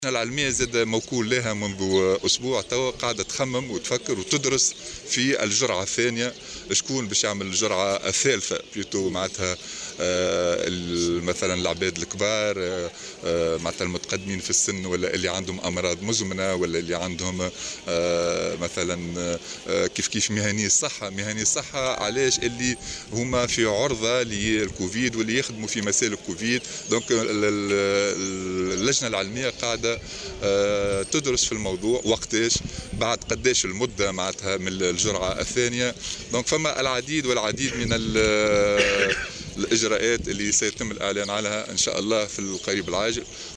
العلمية زاد موكول لها منذ أسبوع توا قاعدة تخمم وتفكر وتدرس في الجرعة الثانية، شكون باش يعمل الجرعة الثالثة بيتو معناتها مثلا العباد الكبار، معناتها المتقدمين في السن، ولا اللي عندهم أمراض مزمنة، ولا اللي عندهم مثلا كيف مهني الصحة علاش اللي هما في عرضة للكوفيد واللي يخدموا في مسائل الكوفيد. دونك اللجنة العلمية قاعدة تدرس في الموضوع وقتاش بعد قداش المدة معناتها من الجرعة الثانية. دونك فما العديد والعديد من الإجراءات اللي سيتم الإعلان عنها إن شاء الله في القريب العاجل.